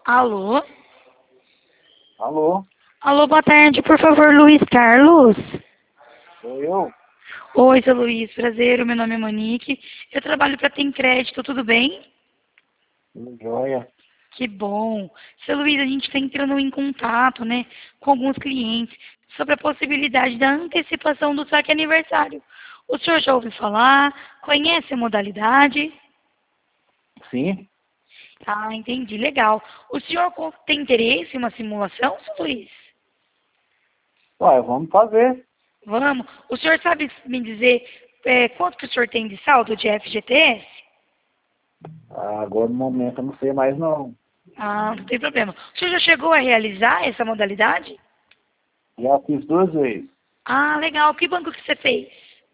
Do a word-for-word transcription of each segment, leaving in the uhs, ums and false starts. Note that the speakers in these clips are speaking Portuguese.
Alô? Alô? Alô, boa tarde, por favor, Luiz Carlos. Sou eu? Oi, seu Luiz, prazer, o meu nome é Monique. Eu trabalho para Tem Crédito, tudo bem? Tudo jóia. Que bom. Seu Luiz, a gente está entrando em contato, né, com alguns clientes sobre a possibilidade da antecipação do saque aniversário. O senhor já ouviu falar? Conhece a modalidade? Sim? Ah, entendi, legal. O senhor co- tem interesse em uma simulação, seu Luiz? Ué, vamos fazer. Vamos. O senhor sabe me dizer é, quanto que o senhor tem de saldo de F G T S? Ah, agora no momento eu não sei mais não. Ah, não tem problema. O senhor já chegou a realizar essa modalidade? Já fiz duas vezes. Ah, legal. Que banco que você fez?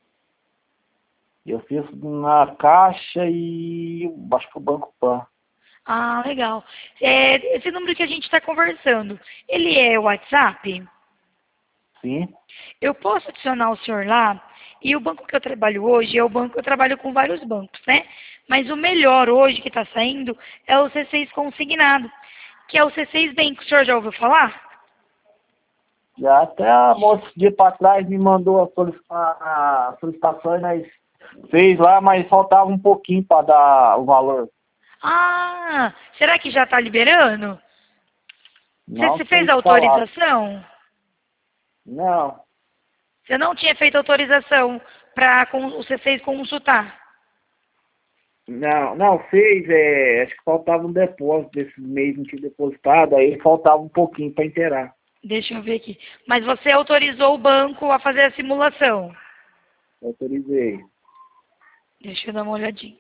Eu fiz na Caixa e acho que o Banco Pan. Ah, legal. É, esse número que a gente está conversando, ele é o WhatsApp? Sim? Eu posso adicionar o senhor lá? E o banco que eu trabalho hoje é o banco, eu trabalho com vários bancos, né? Mas o melhor hoje que está saindo é o C seis consignado, que é o C seis Bank. O senhor já ouviu falar? Já até a moça esse dia para trás me mandou a, solic- a, a solicitação e nós fez lá, mas faltava um pouquinho para dar o valor. Ah, será que já está liberando? Você, Não você fez sei a te falar. autorização? Não, Você não tinha feito autorização para o C seis consultar? não, não, fez, é, acho que faltava um depósito desse mês, não tinha depositado, aí faltava um pouquinho para inteirar. Deixa eu ver aqui. Mas você autorizou o banco a fazer a simulação? Autorizei. Deixa eu dar uma olhadinha.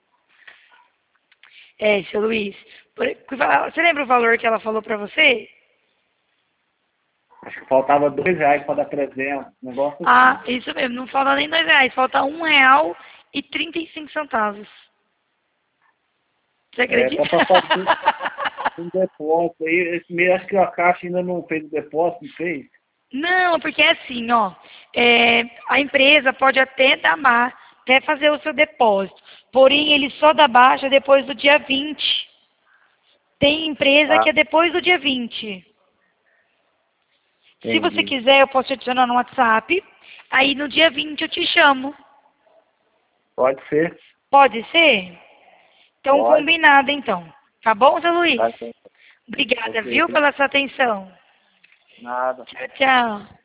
É, seu Luiz, por- você lembra o valor que ela falou para você? Acho que faltava dois reais para dar trezentos, um negócio Ah, assim. isso mesmo, não falta nem dois reais, falta um real e trinta e cinco centavos. Você É, acredita? tá para fazer um depósito aí, esse mês acho que a Caixa ainda não fez o depósito, não fez? Não, porque é assim, ó, é, a empresa pode até dar ba- até fazer o seu depósito, porém ele só dá baixa depois do dia vinte. Tem empresa que Ah, é depois do dia vinte. Se você entendi. quiser, eu posso te adicionar no WhatsApp, aí no dia vinte eu te chamo. Pode ser? Pode ser? Então, Pode. combinado então. Tá bom, Zé Luiz? Tá, então. Obrigada, Ok, viu, tem pela sua atenção. nada. Tchau, tchau.